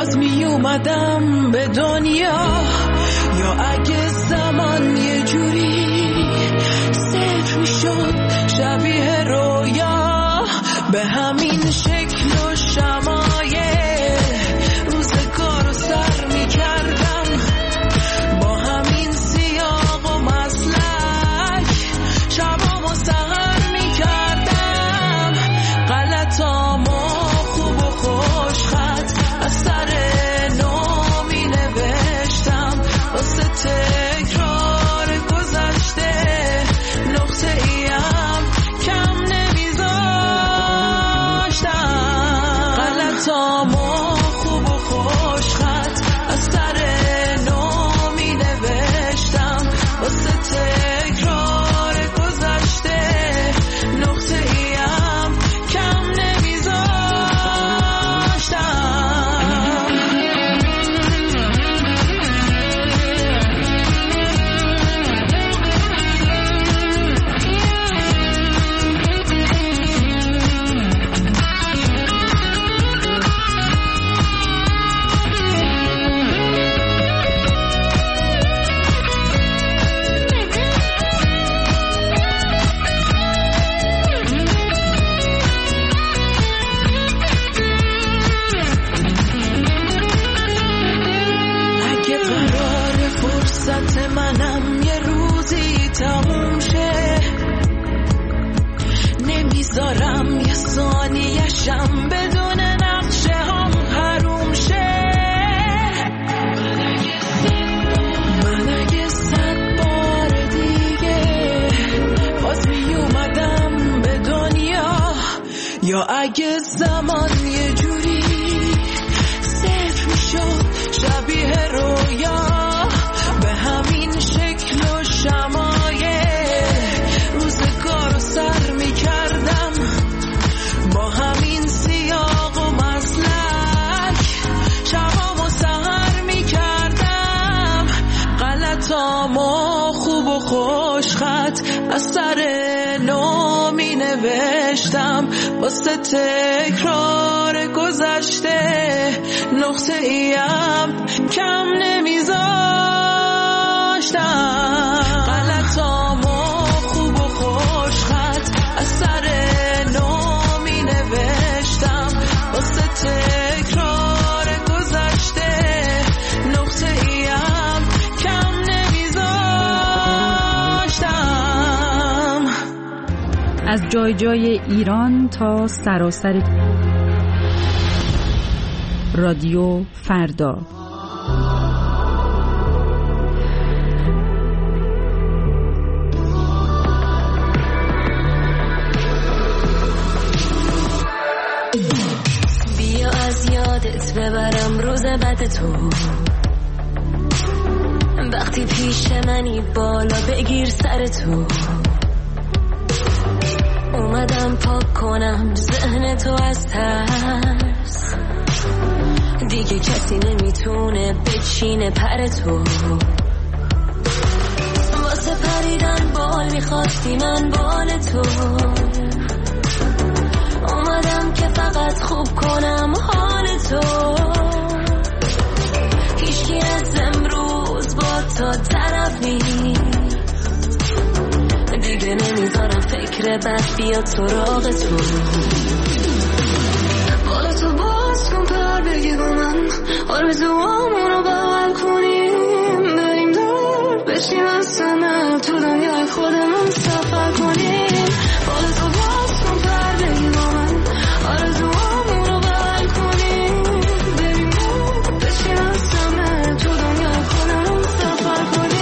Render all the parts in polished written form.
باز می اومدم به دنیا، یا اگه زمان یه جوری صفر می شد شبیه رویا، به همین شکل و شمایل روزگار رو سر می کردم، با همین سیاق و مسلک شبامو سحر می کردم، غلطامو خوب و خوش خط از سر نو می نوشتم، واسه تکرار گذشته نقطه ایم کم نمیذاشتم، غلطامو خوب و خوش خط از سر نو می نوشتم، واسه تکرار گذشته نقطه ایم کم نمیذاشتم. اگه قرار فرصت منم یه روزی تموم شه، نمیذارم یه ثانیه‌شم بدون نقشه هم حروم شه، من اگه 100 بار دیگه باز می اومدم به دنیا، یا اگه زمان یه جوری صفر می شد شبیه رویا، به همین شکل و شمایل روزگار رو سر می کردم، با همین سیاق و مسلک شبامو سحر می کردم، غلطامو خوب و خوش خط از سر نو می نوشتم، واسه تکرار گذشته نقطه ایم کم نمیذاشتم، غلطامو خوب و خوش خط از سر نو می نوشتم، واسه تکرار گذشته نقطه ایم کم نمیذاشتم. از جای جای ایران تا سراسر رادیو فردا. بیا از یادت ببرم روز بد تو، وقتی پیش منی بالا بگیر سر تو، اومدم پاک کنم ذهن تو از ترس، دیگه کسی نمیتونه بچینه پر تو، واسه پریدن بال میخواستی من بال تو، اومدم که فقط خوب کنم حال تو، هیچکی از امروز با تو طرف نیست، دیگه نمیذارم فکر بد بیاد سراغ تو، بالا تو باز کن پر بگی با من، آرزوامون رو بغل کنیم، بریم دور بشیم از سمه تو دنیای خودمون سفر کنیم، بالا تو باز کن پر بگی با من، آرزوامون رو بغل کنیم، بریم دور بشیم از سمه تو دنیای خودمون سفر کنیم.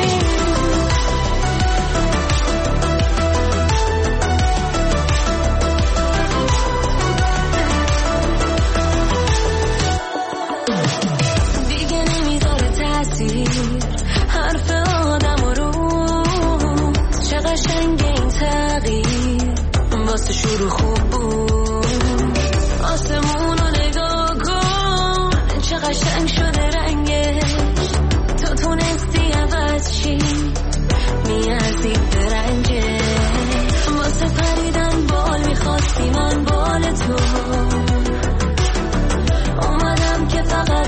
حرف آدم رو چه قشنگ این تغییر واسه شروع خوب بود، آسمون رو نگاه کن چه قشنگ شده رنگش، تو تونستی عوض چی میازی به رنگش، واسه پریدن بال میخواستی من بال تو، اومدم که فقط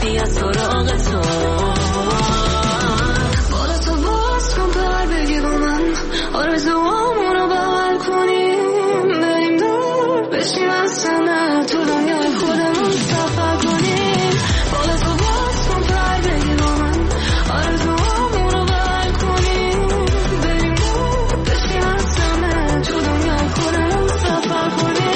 میاد سراغ تو. بالا تو باز کن پر بگی با من آرزوامونو بغل کنیم بریم دور بشیم از همه تو دنیای خودمون سفر کنیم. بالا تو باز کن پر بگی با من آرزوامونو بغل کنیم بریم دور بشیم از همه تو دنیای خودمون سفر کنیم.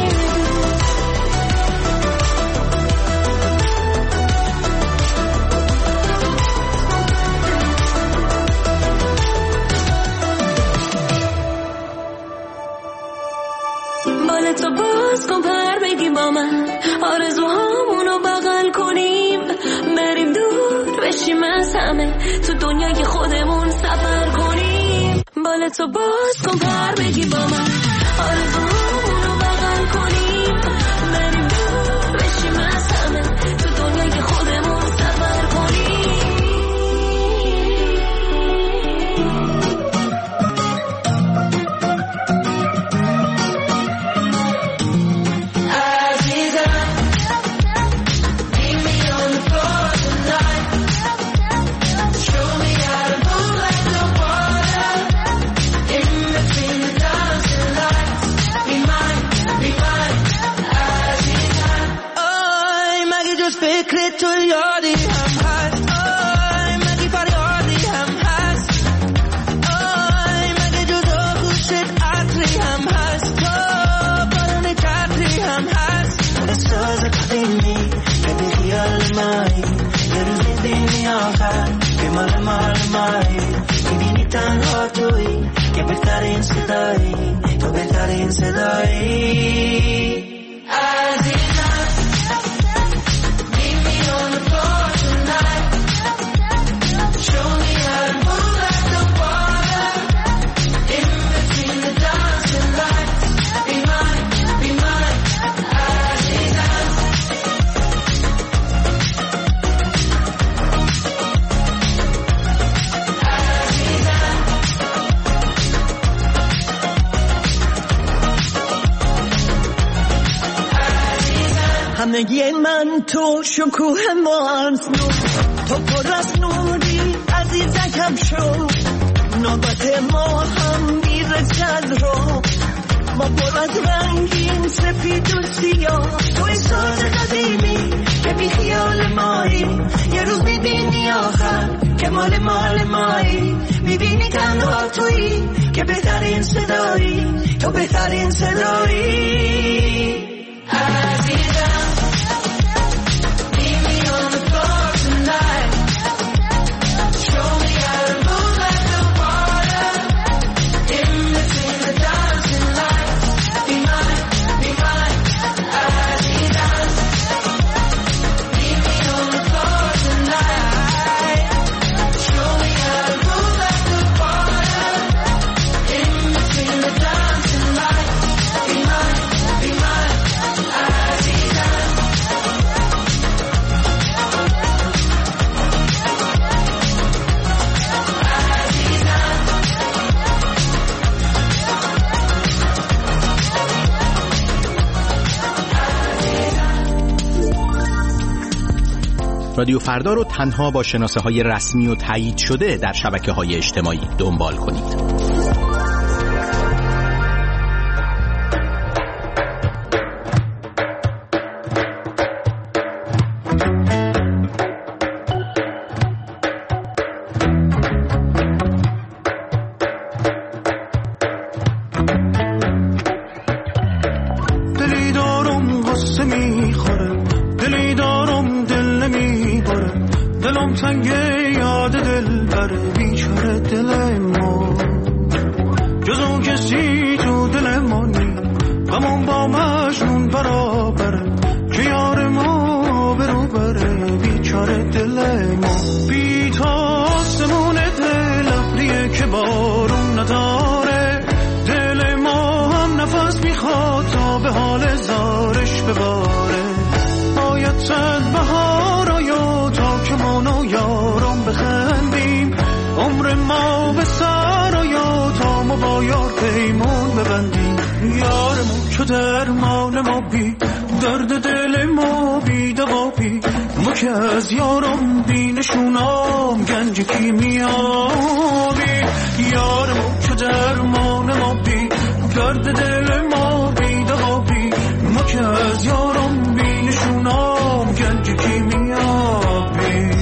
تو باز کن پر بگی با من آرزوهامونو بغل کنیم بریم دور بشیم از همه تو دنیای خودمون سفر کنیم. بال تو باز کن پر بگی با من آرزوهامونو بغل کنیم بریم دور بشیم از همه تو دنیای خودمون سفر کنیم. فکر تو یادی هم هست آی مگه فریادی هم هست آی مگه جدا خوشت عطری هم هست تو بارون کتری هم هست احساس قدیمی که به خیال مایی یه روز میبینی آخر که مال مایی میبینی تنها توی که بهترین صدایی تو بهترین صدایی. همگی من تو شکوه مانس نور تو پر از نوری عزیزکم شو نوبت ما هم میرسد رو ما پر از رنگین سفید و سیاه توی ساز قدیمی که بی خیال مایی یه روز میبینی آخر که مال مایی میبینی تنها تویی که بهترین صدایی تو بهترین صدایی. رادیو فردا رو تنها با شناسه‌های رسمی و تایید شده در شبکه‌های اجتماعی دنبال کنید. از یارم بینشونم گنج کیمیابی یارم چه درمان ما بی درد دل ما بی دوابی ما که از یارم بینشونم گنج کیمیابی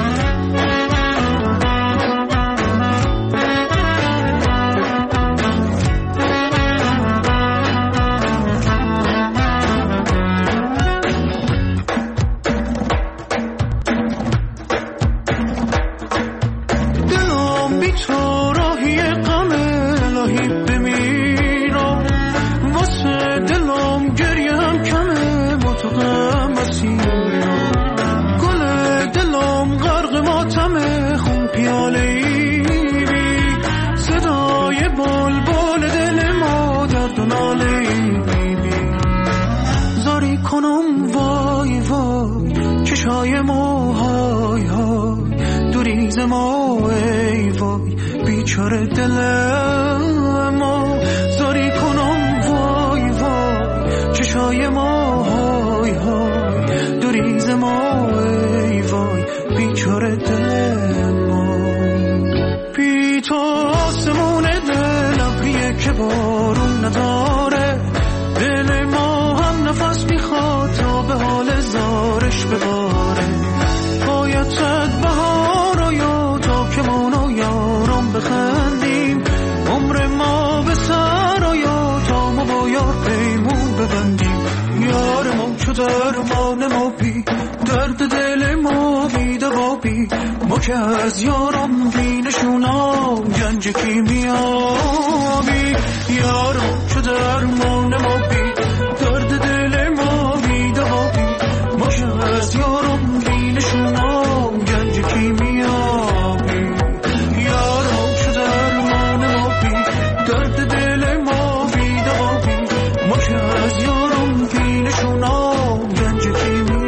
چشای ما های های دوریز ما ای وای بیچاره دل ما زاری کنم وای وای چشای ما های های دوریز ما ای وای بیچاره دل ما بی تو آسمون دل ابریه که بارون نداره دل ما هم نفس میخواد تا به حال زارش بباره بایدت بهار آیا تا که ما و یارم بخندیم عمر ما به سر آیا تا ما با یار پیمون ببندیم یار ما چو درمان ما بی درد دل ما بی دوابی ما که از یارم بینشونم گنج کیمیابی یار ما چو درمان ما بی درد دل ما بی دوابی ما که از یارم بینشونم گنج کیمیابی یار ما چو درمان ما بی درد دل ما بی دوابی ما که از یارم بینشونم گنج کیمیابی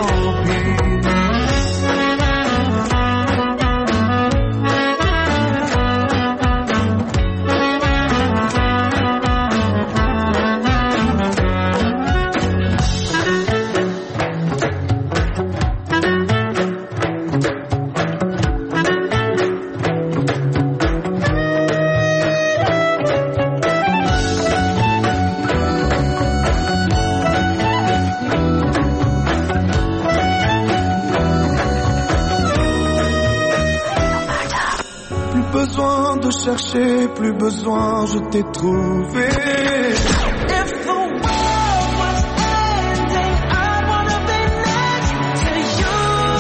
Chercher, plus besoin, je t'ai trouvé. If the world was ending, I wanna be next to you.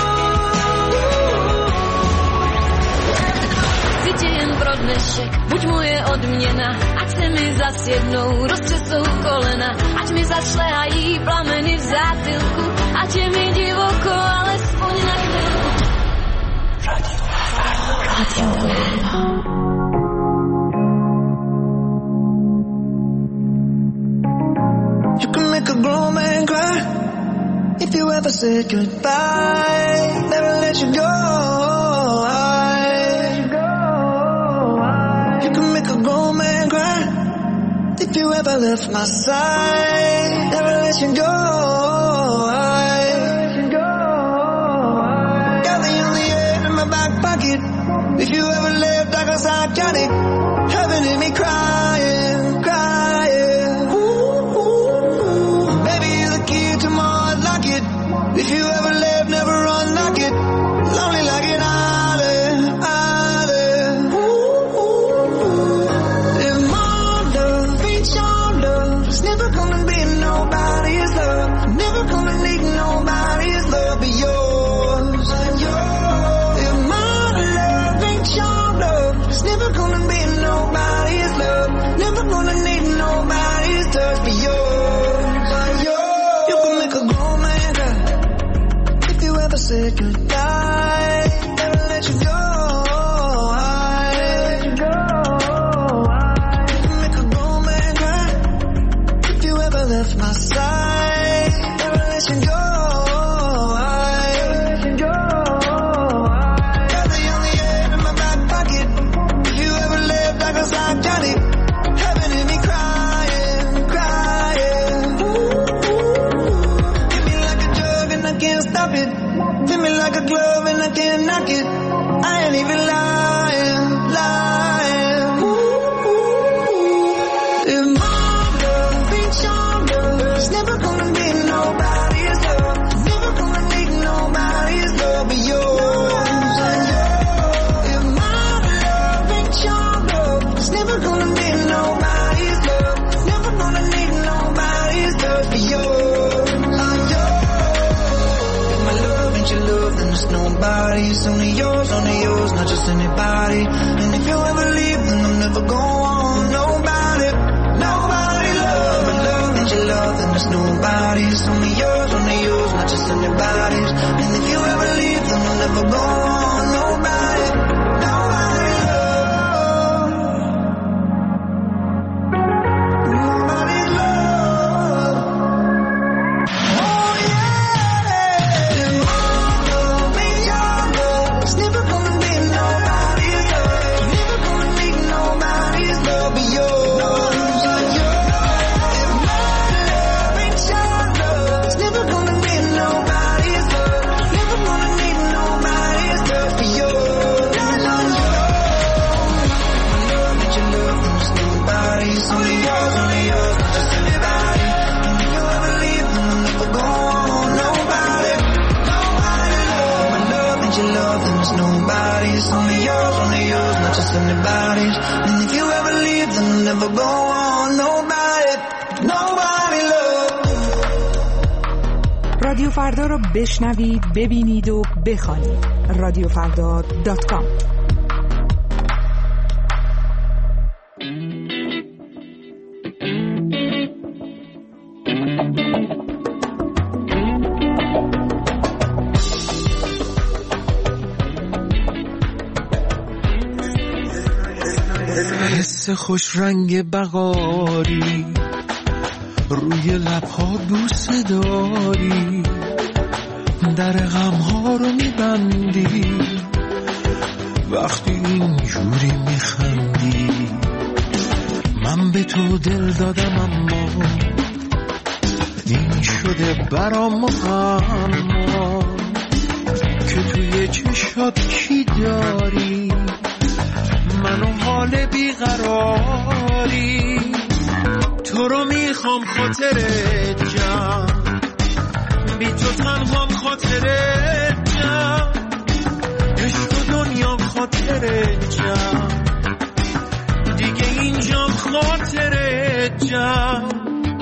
Wiecie jen brodnešek, buď moje odměna, ať se mi zas jednou roztřesou kolena, ať mi zašlehají plameny v zátilku, ať je mi divoko, alespoň na chvilku. Radio. Make a grown man cry if you ever said goodbye. Never let you go. You can make a grown man cry if you ever left my side. Never let you go. Got the only air in my back pocket. If you ever left, I guess I got it. Heaven in me crying, crying. If you ever left, never unlock it. Lonely like an island, island. If my love ain't your love, it's never gonna be nobody's love. Never gonna need nobody's love but yours. If my love ain't your love, it's never gonna be nobody's love. Never gonna need nobody's touch but yours. You can make a grown man cry if you ever said goodbye. Never let you go. You can make a grown man cry if you ever left my side. Never let you go. Got the only air in my back pocket. If you ever left, I guess I got it. Heaven in me crying, crying. Hit me like a drug and I can't stop it. Feel me like a glove and I can't knock it. I ain't even lying. Ooh. If my love ain't your love, it's never gonna be nobody's love. Never gonna need nobody's love but yours. If my love ain't your love, it's never gonna be nobody's love. Never gonna need nobody's love but yours. If my love ain't your love, then there's nobody's. Only yours, not just anybody. And if you ever leave, then I'm never going. Nobody love. My love ain't your love, then there's nobody's. Only yours, not just anybody's. And if you ever leave, then I'm never going. Nobody love. Nobody love. Oh yeah. If my love ain't your love, it's never gonna be nobody's love. Never gonna need nobody's love but yours. If my love ain't your love, it's never gonna be nobody's love. Never gonna need nobody's love but yours. My love ain't your love, then there's nobody's. Only yours, not just anybody. And if you ever leave, then I'll never go on. Nobody love. My love ain't your love, then there's nobody's. Only yours, not just anybody's. And if you ever leave, then I'll never go on. Nobody love. رادیو فردا رو بشنوید، ببینید و بخوانید. radiofrda.com. حس خوش رنگ بقاری روی لبها بوسه داری، در غمها رو میبندی وقتی اینجوری میخندی. من به تو دل دادم اما این شده برام غما که توی چشات چی داری، منو حال بیقراری. تو رو میخوام خاطرت جمع، بی تو تنهام خاطرت جمع، عشق و دنیام خاطرت جمع، دیگه اینجام خاطرت جمع.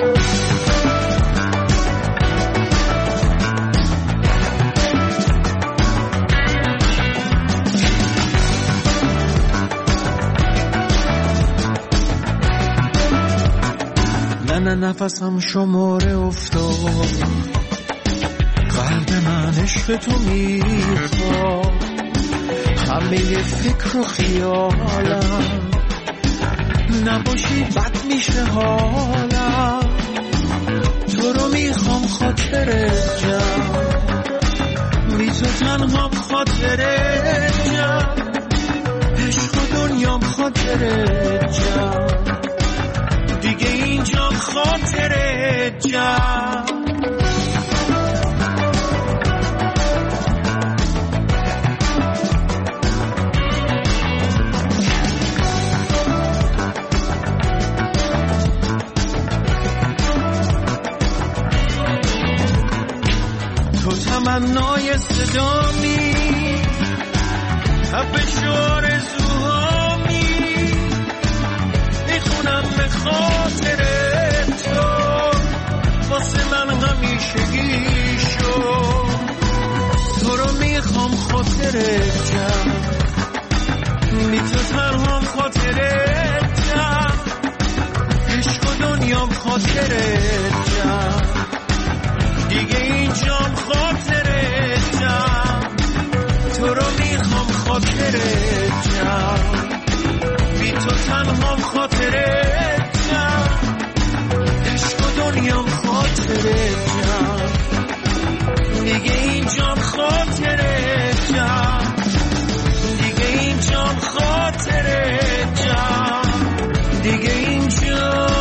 نه نفسم شماره افتاد، قلب من عشق تو میخواد، همه فکر و خیالم نباشی بد میشه حالم. تو رو میخوام خاطرت جمع، بی تو تنهام خاطرت جمع، عشق و دنیام خاطرت جمع، دیگه اینجام خاطرت جمع. تو تمنای صدامی، تپش آرزوهامی، میخونم به خاطر تو، واسه من همیشگی شو. تو رو میخوام خاطرت جمع، بی تو تنهام خاطرت جمع، عشق و دنیام خاطرت جمع، دیگه اینجام خاطرت جمع. تو رو میخوام خاطرت جمع، بی تو تنهام خاطرت جمع، عشق و دنیام خاطرت جمع، دیگه اینجام خاطرت جمع، دیگه اینجام خاطرت جمع، دیگه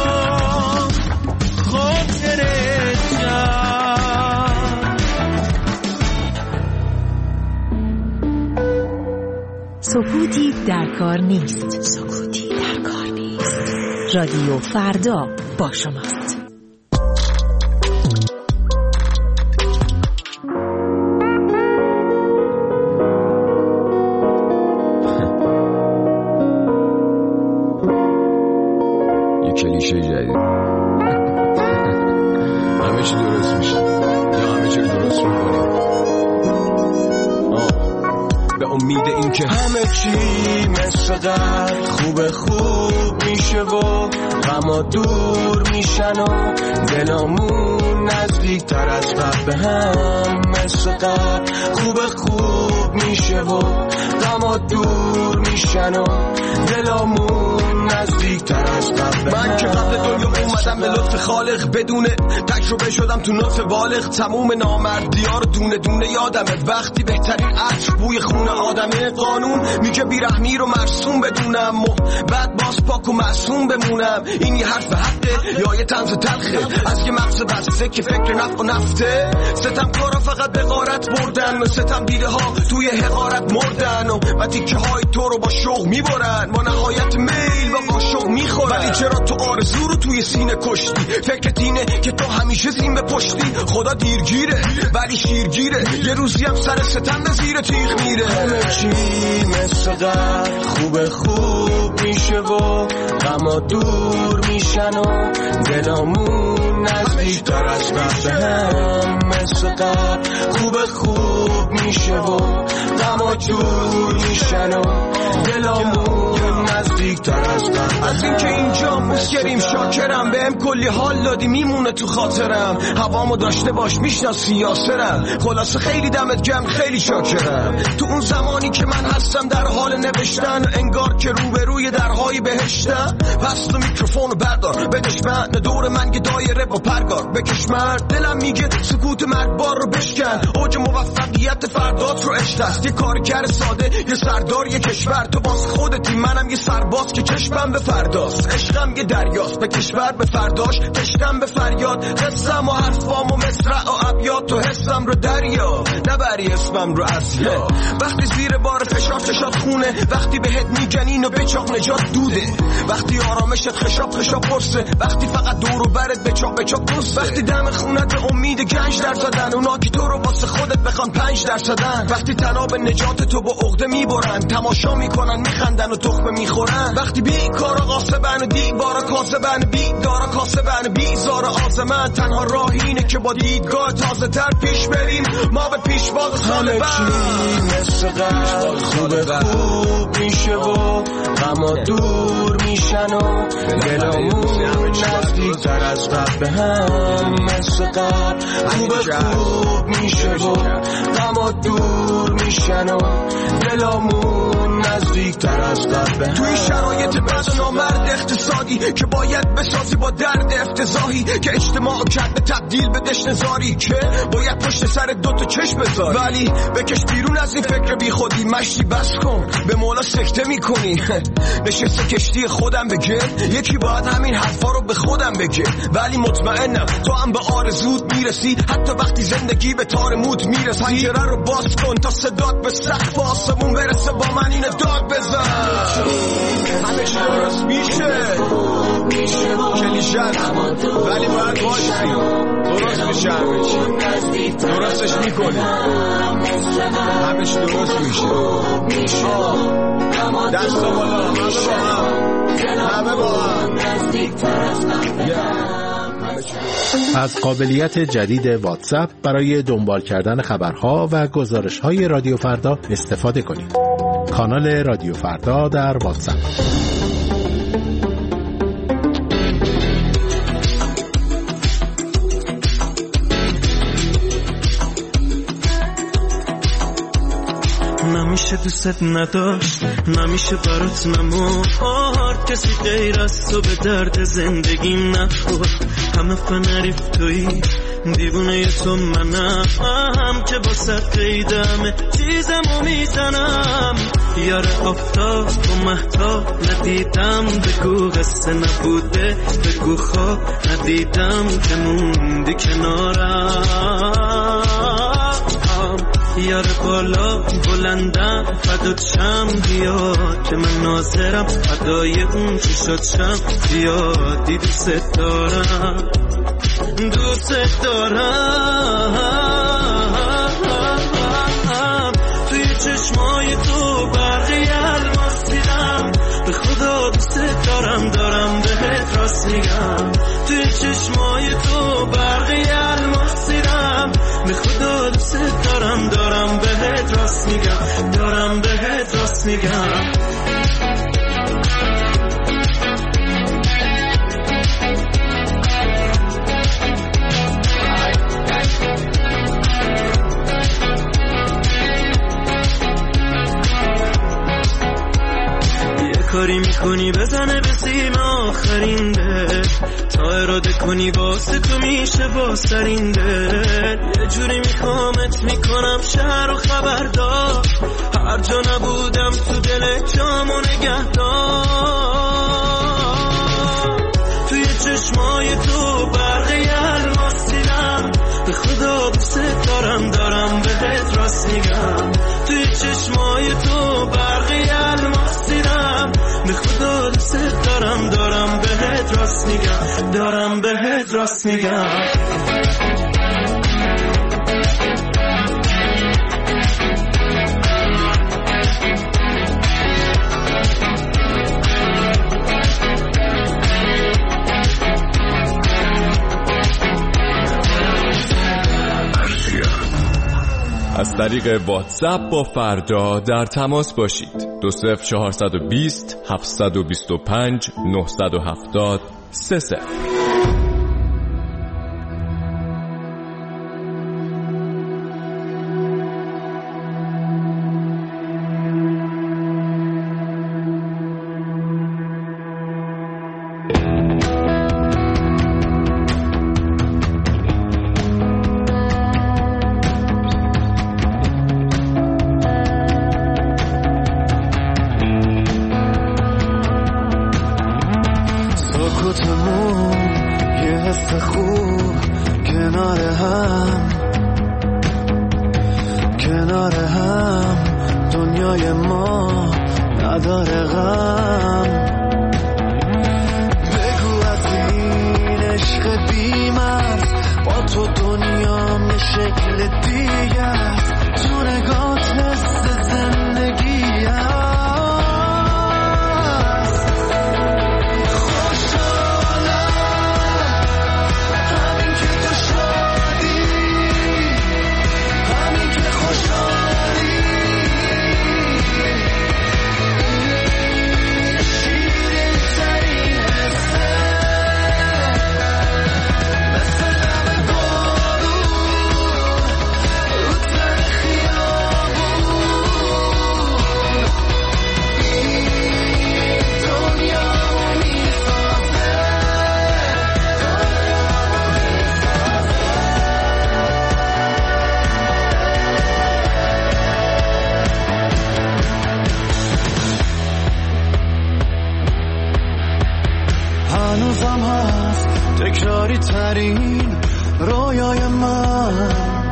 اینجام خاطرت جمع. سکوتی در کار نیست. سکوتی در کار نیست. رادیو فردا با شماست. یه کلیشه جدید. همه چی درست میشه یا همه چی درست میکنیم به امید این که همه چی مثل قبل خوب میشه و غما دور میشن و دلامون نزدیک تر از قبل به هم مثل قبل خوب میشه و غما دور میشن و دلامون نزدیک تر از قبل. من که قبل دنیا اومدم به لطف خالق بدون تجربه شدم تو نطف بالغ. تموم نامردی‌ها رو دونه دونه یادمه وقتی بهترین عطر بوی خون آدمه. قانون میگه بیرحمی رو مرسوم بدونم و بعد باز پاک و معصوم بمونم. این یه حرف حقه یا یه طنز تلخه از یه مغز بسته که فکر نفت و نفته. ستم کارا فقط به غارت بردن و ستم دیده ها توی حقارت مردن و تیکه های تو رو با شوق میبرن با نهایت میل و قاشق میخورن. ولی چرا تو آرزو رو توی سینه کشتی؟ فکرت اینه که تو همیشه زین به پشتی. خدا دیرگیره ولی شیرگیره یه روزی هم سر ستم به زیر تیغ میره. همه چی مثل قبل خوب میشه و غما دور میشن و دلامون نزدیک تر از قبل به هم مثل قبل خوب میشه و غما دور میشن و دلامون نزدیک تر از قبل. از این که اینجا مسکریم شاکرم بهم کلی حال دادی میمونه تو خاطرم. هوامو داشته باش میشناسی یاسرم. خلاصه خیلی دمت گرم خیلی شاکرم. تو اون زمانی که من هستم در حال نوشتن انگار که روبروی درهای بهشتم. پس تو میکروفونو بردار به دشمن دور من یه دایره با پرگار بکش مرد. دلم میگه سکوت مرگبار رو بشکن. اوج موفقیت فردات رو اشتست. یه کارگر ساده یه سردار یه کشور. تو باز خودتی منم یه سرباز که چشمم به فرداست. عشقم یه دریاست به کشور به فرداش تشتم به فریاد. قصم و حرفام و مصرع و ابیات تو حسم رو دریا نبری اسمم رو اسیا. وقتی زیر بار فشار چشات خونه وقتی بهت میگنین و بچاق نجات دوده. وقتی آرامشت خشاب پرسه وقتی فقط دور و برت بچاق پرسه. وقتی دم خونت به امید گنج در زدن اونا که تو رو واسه خودت بخوان 5%. وقتی تناب نجات تو با عقده میبرن تماشا میکنن میخندن و تخمه میخورن. وقتی بیکارا قاسبن و دیوارا کاسبن بیدارا کاسبن بیزار آزمن. تنها راه اینه که با دیدگاه تازه تر پیش بریم ما به پیش باز سال بعد. مثل قبل خوب میشه و غما دور میشن و دلامون نزدیک تر از قبل به هم مثل قبل خوب میشه و غما دور میشن و دلامون نزدیک تر از قبل به هم. توی شرایط بد نامرد اقتصادی که باید بسازی با درد افتضاحی که اجتماع کرده تبدیل به دشنزاری که باید پشت سر دوتا چشم بذاری. ولی بکش بیرون از این فکر بی خودی مشتی بس کن به مولا سکته میکنی. نشسته کشتی خودم بگه یکی باید همین حرفا رو به خودم بگه. ولی مطمئنم تو هم به آرزوت میرسی حتی وقتی زندگی به تار موت میرسی. پنجره رو باز کن تا صدات به سقف آسمون برسه با من اینه داد بزن. همه چی درست میشه کلیشه ولی باید باشی درست میشه. همه چی درستش میکنی همه چی درست میشه. دست و بالا همه با هم. از قابلیت جدید واتساپ برای دنبال کردن خبرها و گزارش‌های رادیو فردا استفاده کنید. کانال رادیو فردا در واتساپ. نمیشه دوست نداشت نمیشه برات نمورد کسی غیر از تو به درد زندگیم نخورد. همه فنریف تویی دیوونه تو منم که با سر قیدمه چیزمو میزنم. یاره آفتاب و مهتاب ندیدم بگو قصه نبوده بگو خواب ندیدم که موندی کنارم. یار بالا بلندم فدات شم بیا که من ناظرم فدای اون چشات شم بیا دی دوست دارم دوست دارم توی چشمای تو برقی الماس دیدم به خدا دوست دارم دارم بهت راست میگم توی چشمای تو برقی الماس دیدم به خدا دوست دارم دارم بهت راست میگم دارم بهت راست میگم کاری میکنی بزنه به سیم آخرین دل تا اراده کنی واسه تو میشه با سرین دل یه جوری میخوامت میکنم شهر و خبردار هر جا نبودم تو دل جامو نگهدار توی چشمای تو برقی الماس دیدم به خدا دوست دارم دارم بهت راست میگم توی چشمای تو برقی الماس دیدم به خدا دوست دارم دارم بهت راست میگم دارم بهت راست میگم از طریق واتساپ با فردا در تماس باشید 20420 725 970 30. هنوزم هست تکراری ترین رویای من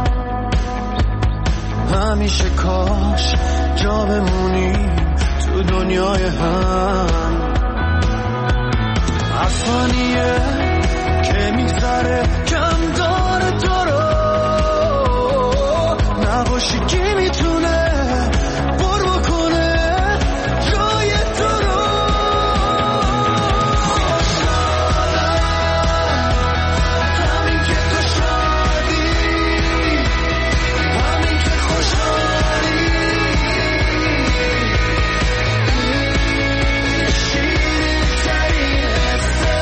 همیشه کاش جا بمونیم تو دنیای هم از ثانیه که میگذره کم داره تو رو نباشی کی میتونه پر بکنه جای تو رو خوشحالم همین که تو شادی همین که خوشحالی شیرین ترین حسه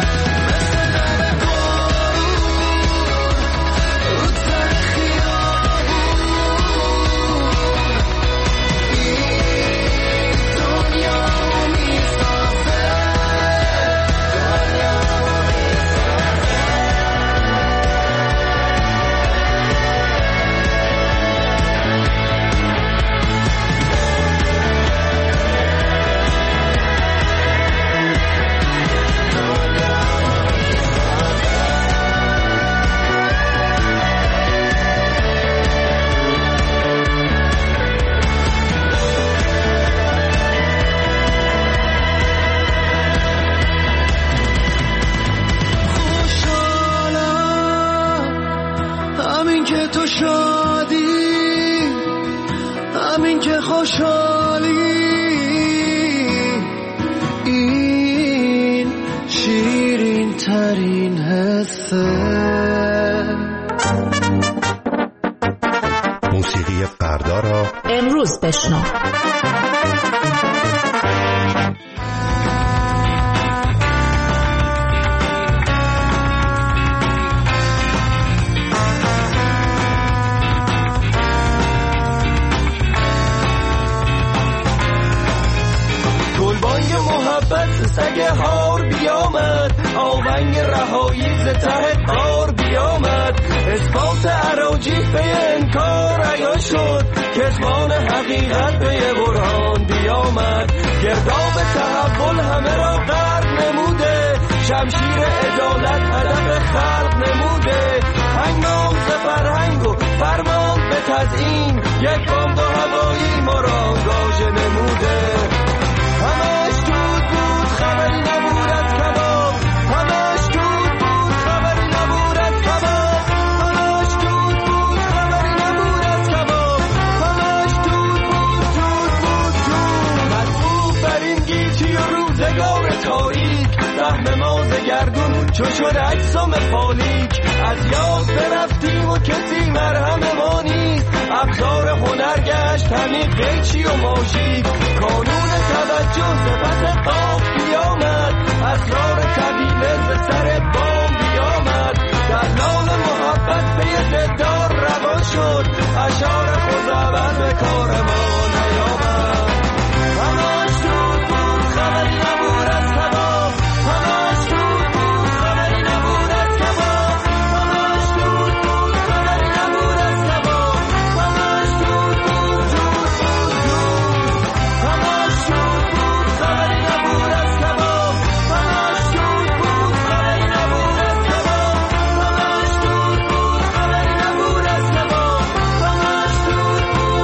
مثل دم بارون رو تر خیابون شادی، همین که خوشحالی، این شیرین ترین حسه. موسیقی فردا را امروز بشنو. گلبانگ محبت سگ هار بیامد، آونگ رهایی ز ته قار بیامد، اثبات اراجیف به انکار عیان شد، کتمان حقیقت به برهان بیامد، گرداب تحول همه را غرق نموده، شمشیر عدالت هدف خلق نموده، هنگام ز فرهنگ و فرمان به تزیین، یک بمب هوایی ما را آنگاژه نموده. همش دود بود خبری نبود از کباب، همش دود بود خبری نبود از کباب، همش دود بود خبری نبود از کباب، همش دود بود مطبوع بر این گیتی و روزگار تاریک، سهم ما ز گردون چو شد اجسام فالیک، از یاد برفتیم و کسی مرهم ما نیست، ابزار هنر گشت همین قیچی و ماژیک، کانون توجه صفت قاف بیامد، اسرار طویله ز سر بام بیامد، دلال محبت به زدار روان شد، اشعار خزعبل به کار ما نیامد. همش دود بود خبری نبود از کباب، همش دود بود خبری نبود از کباب، همش دود بود خبری نبود از کباب، همش دود بود همش دود بود خبری نبود از کباب، همش دود بود خبری نبود از کباب، همش دود بود خبری نبود از کباب، همش دود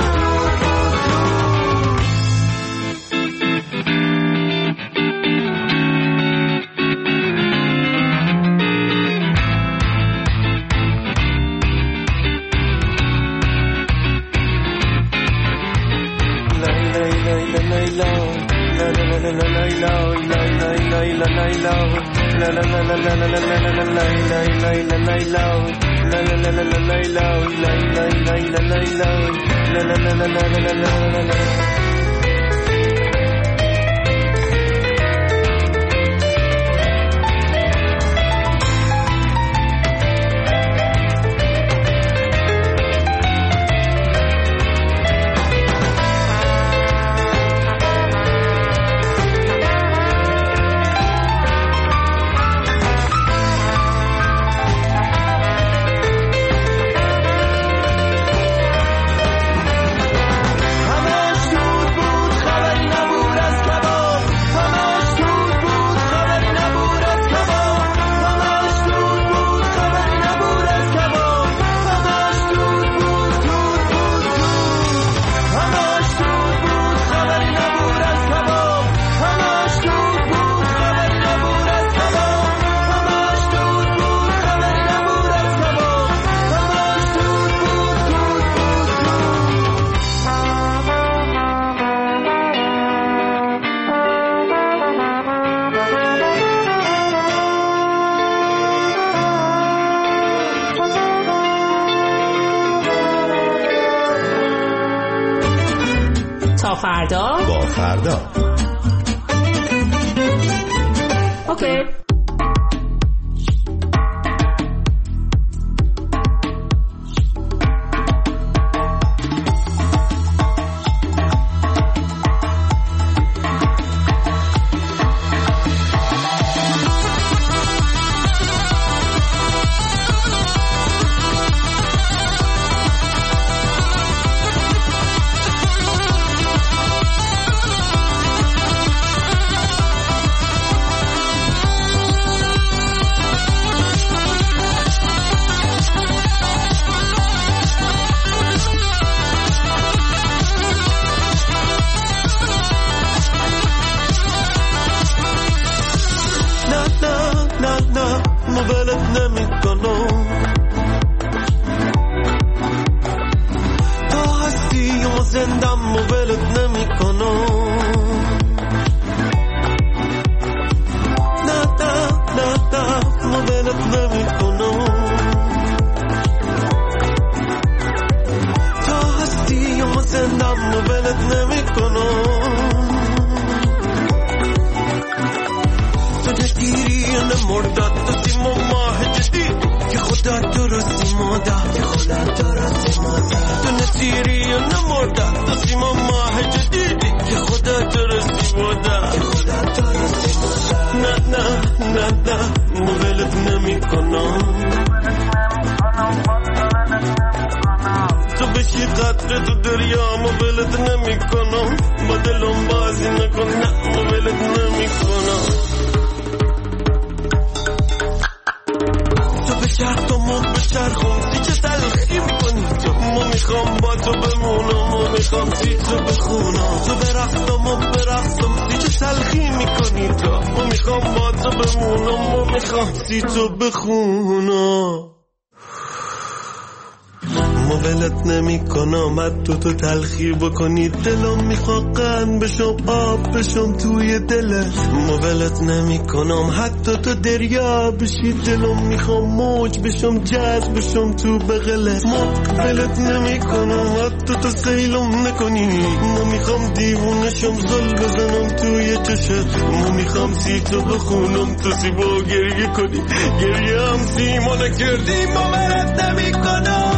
تا فردا با فردا. اوکی. زندم و ولت نمی کنم. نه نه نه نه و ولت نمی کنم. تا هستی و زندم و ولت نمی کنم. تو نگیری نمردد تو سیم و ماه جدید که خدا درستی مادر که خدا درستی مادر. تو نگیری نمردد تو سیم و ماه جدیدی که خدا درستی مادر که خدا درستی مادر. نه نه نه نه مولت نمی کنم. تو بشی قطره تو دریا مولت نمی کنم. با دلم بازی نکن نه مولت نمی کنم. بچرخم سی چه تلخی میکنی تو. ما میخوام با تو بمونم ما میخوام سی تو بخونم. تو برقصم و برقصم سی چه تلخی میکنی تو. ما میخوام با تو بمونم ما میخوام سی تو بخونم. ما ولت نمی کنم حتی تو تلخی بکنی. دلم میخواد قند بشم آب بشم توی دلت. ما ولت نمی کنم حتی تو دریا بشی. دلم میخوام موج بشم جذب بشم تو بغلت. ما ولت نمی کنم حتی تو سیلم نکنی. ما میخوام دیوونشم زل بزنم توی چشت. ما میخوام سی تو بخونم تو سی با گریه کنی. گریه هم سی ما نکردی. ما ولت نمی کنم.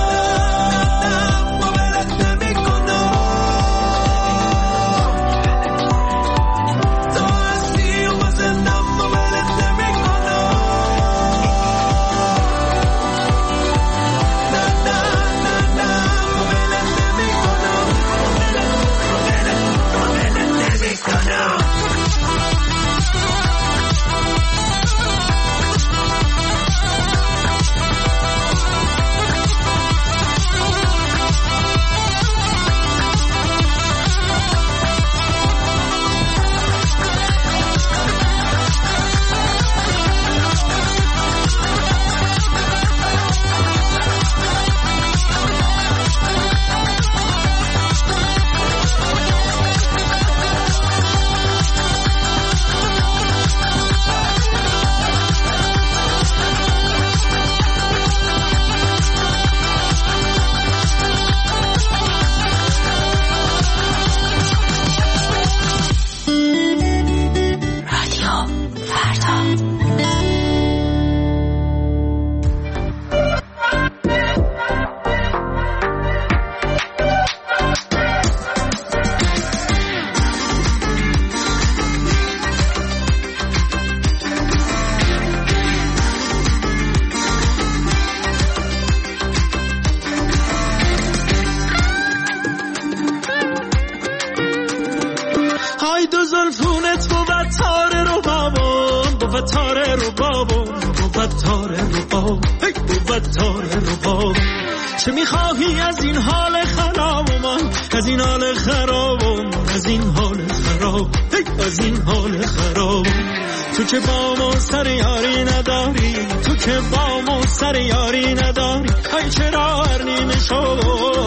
چه میخواهی از این حال خراب من، از این حال خرابم، از این حال خراب، از این حال خراب. تو که با ما سر یاری نداری، تو که با ما سر یاری نداری، ای چرا هر نیمه شو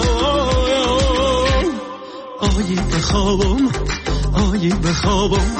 آیی بخوابم، آیی بخوابم.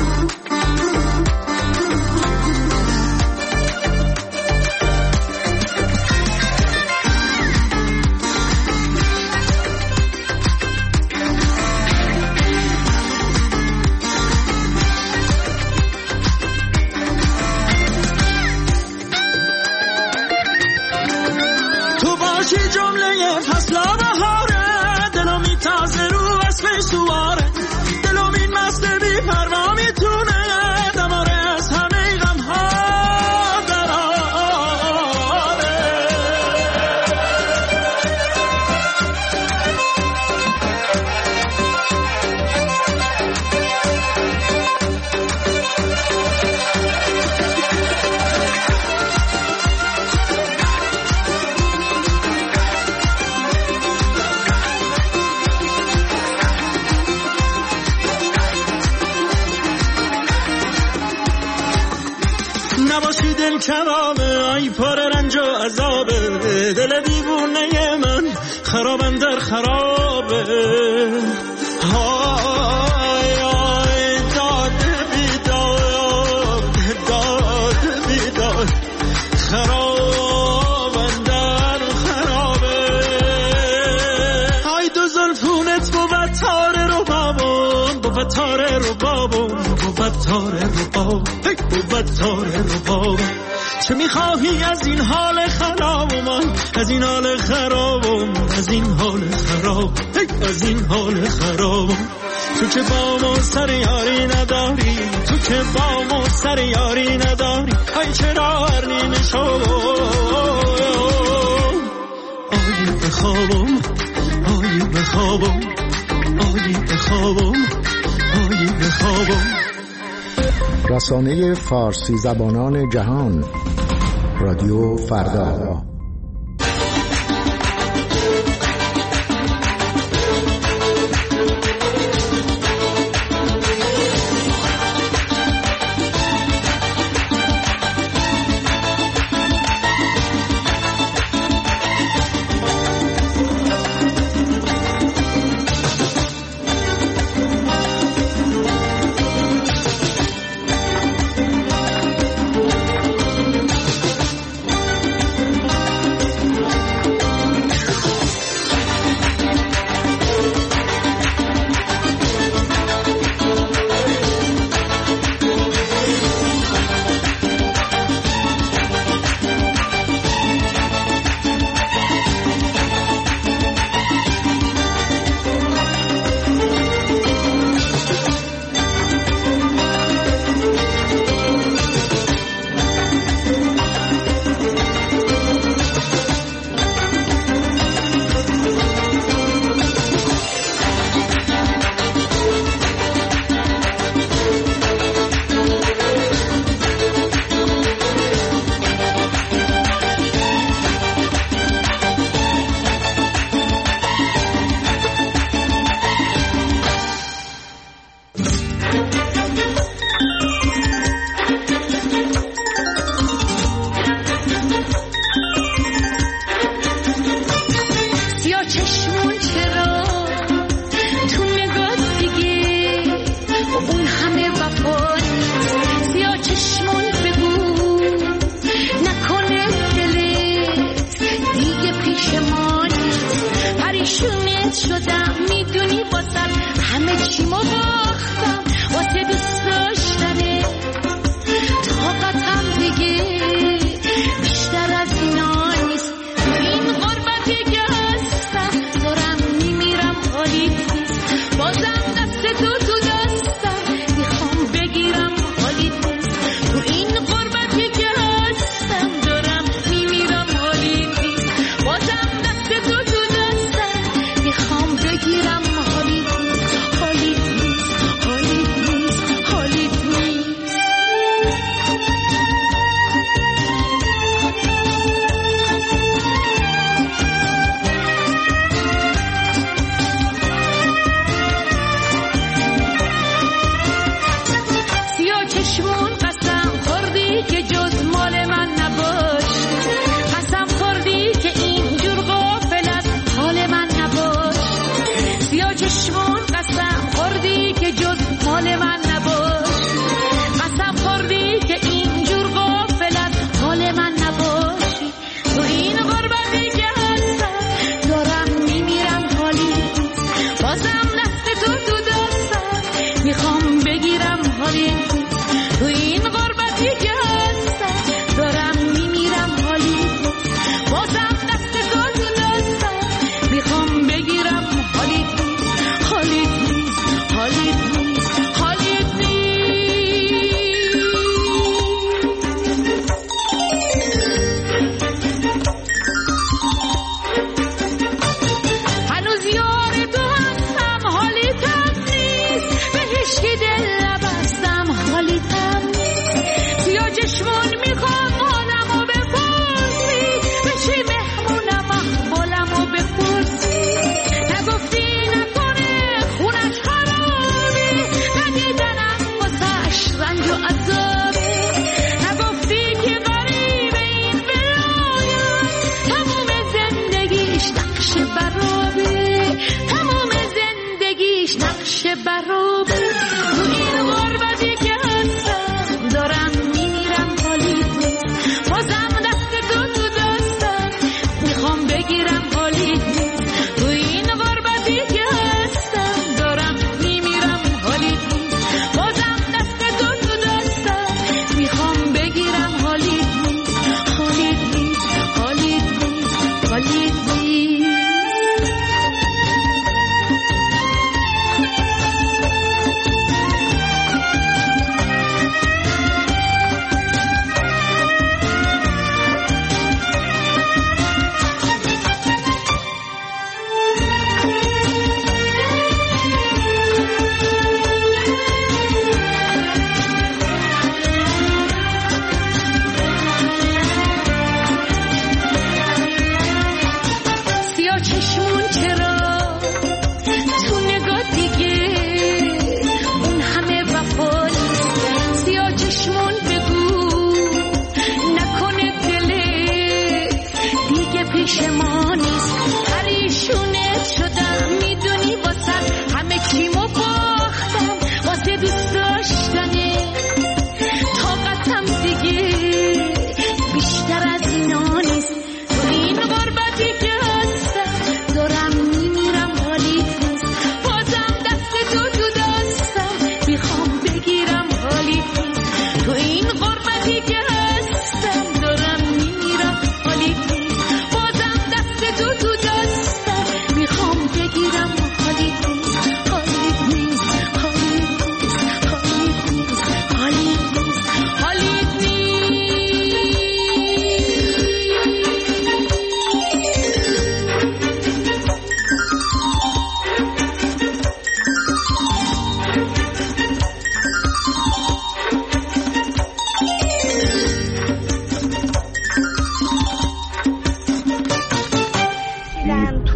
کبابه ای پر رنج و عذابه، دل دیوونه من خرابم در خرابه. تاره رو بابا چه میخواهی از این حال خراب من، از این حال خرابم، از این حال خراب، از این حال خرابم. تو که با ما سر یاری نداری، تو که با ما سر یاری نداری، ای چرا هر نیمه شو آیی بخوابم، آیی بخوابم، آیی بخوابم، آیی بخوابم. رسانه فارسی زبانان جهان، رادیو فردا. تمام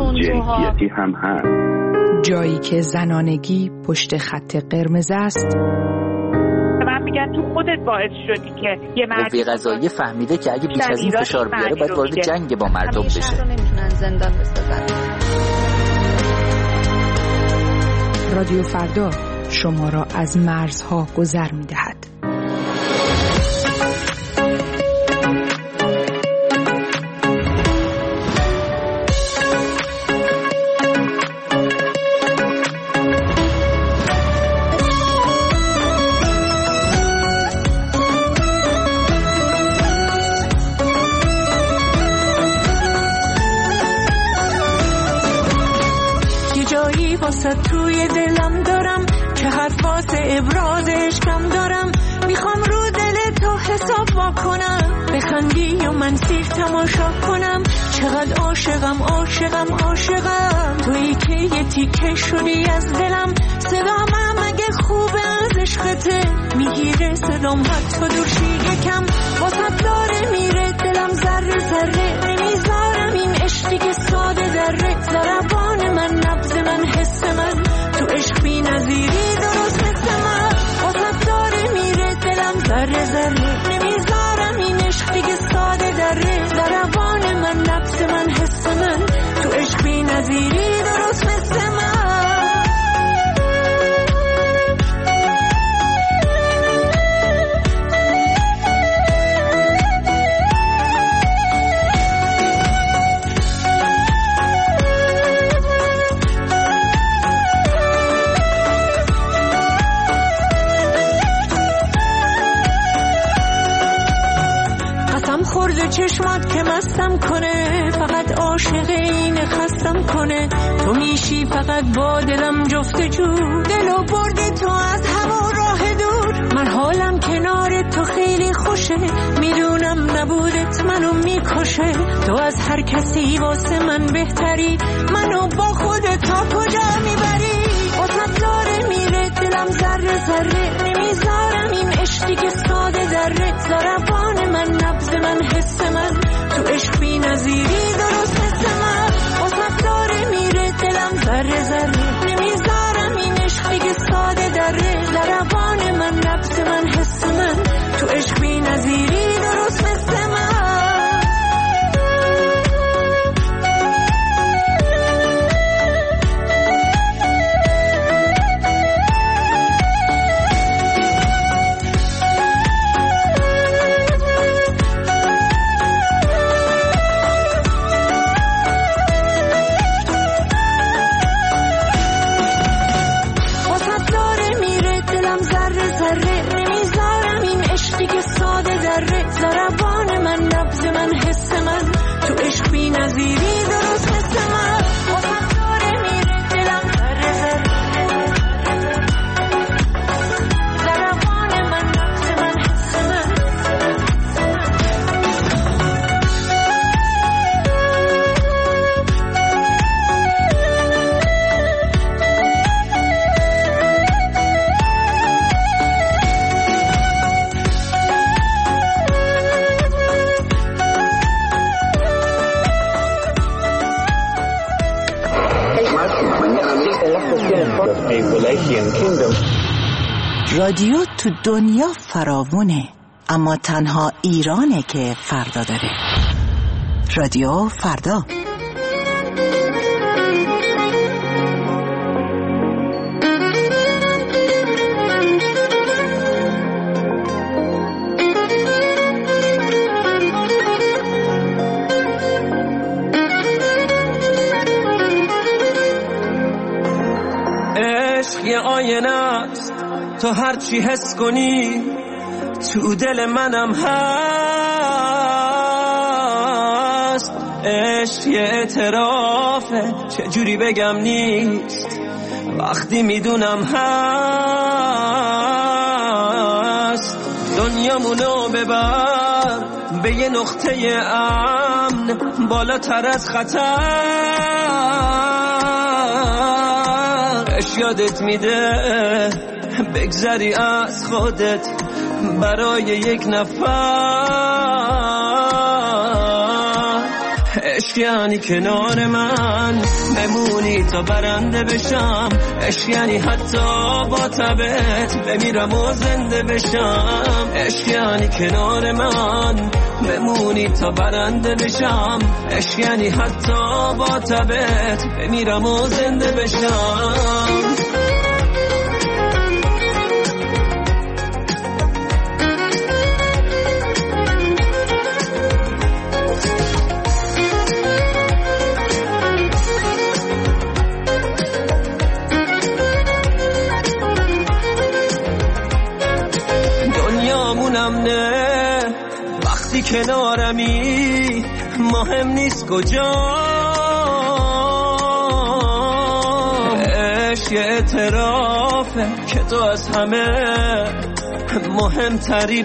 جنسیتی هم هست. جایی که زنانگی پشت خط قرمز است. من میگم تو خودت باعث شدی که یه مرد قوه قضاییه فهمیده که اگه بیش از این فشار بیاره باید وارد جنگ با مردم بشه. نمیتونن زندان بسازن. رادیو فردا شما را از مرزها گذر می‌دهد. توی دلم دارم که حرف واسه ابرازش کم دارم. میخوام رو دل تو حساب کنم، بخندی و من سیر تماشا کنم. چقدر عاشقم عاشقم عاشقم، تویی که یه تیکه شدی از دلم. صدام اگه خوبه از عشقته میگیره صدام حتی دورشی یکم. واسه داره میره دلم ذره ذره، نمیذارم این عشقی که ساده ذره. ضربان من نبض من حس من، تو عشق بی نظیری درست مثل من. واسه داره میره دلم ذره ذره، نمیذارم این عشقی که ساده ذره. ضربان من نبض من حس من، تو عشق بی نظیری درست مثل من. چشمات که مستم کنه، فقط عاشق این خستم کنه. تو میشی فقط با دلم جفتجو، دلو بردی تو از هوا راه دور. من حالم کنار تو خیلی خوشه، میدونم نبودت منو میکشه. تو از هر کسی واسه من بهتری، منو با خودت تا کجا میبری. واسه داره میره دلم ذره ذره، نمیذارم این عشقی که ساده ذره. ضربان من نبض من حس من، تو عشق بی نظیری درست مثل من. واسه داره میره دلم ذره ذره، نمیذارم این عشقی که ساده ذره. ضربان من نبض من حس من، تو عشق بی نظیری درست مثل من. ضربان من نبض من حس من، تو عشق بی نظیری درست مثل من. واسه داره میره دلم ذره ذره، ضربان من نبض من حس من. رادیو تو دنیا فراوونه، اما تنها ایرانه که فردا داره. رادیو فردا. عشق یه آینه است، تو هرچی حس کنی تو دل منم هست. عشق یه اعترافه، چجوری بگم نیست وقتی میدونم هست. دنیامونو ببر به یه نقطه امن، بالاتر از خطر. عشق یادت میده بگذری از خودت برای یک نفر. عشق یعنی کنار من بمونی تا برنده بشم، عشق یعنی حتی با تبت بمیرم و زنده بشم، عشق یعنی کنار من بمونی تا برنده بشم، عشق یعنی حتی با تبت بمیرم و زنده بشم. نه وقتی کنارمی مهم نیست کجا، عشق اعترافه که تو از همه مهمتری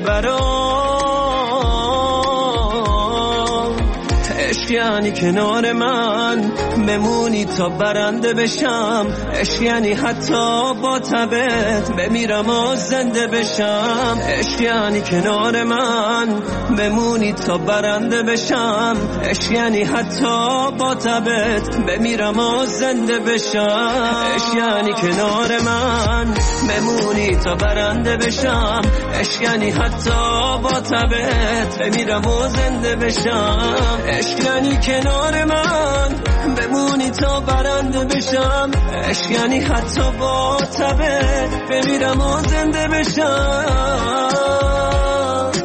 برام، عشق یعنی کنار من بمونی تا برنده بشم، عشق یعنی حتی با تبت بمیرم و زنده بشم، عشق یعنی کنار من بمونی تا برنده بشم، عشق یعنی حتی با تبت بمیرم و زنده بشم، عشق یعنی کنار من بمونی تا برنده بشم، عشق یعنی حتی با تبت بمیرم و زنده بشم، عشق یعنی کنار من بمونی تا برنده بشم، عشق یعنی حتی با تبت بمیرم و زنده بشم.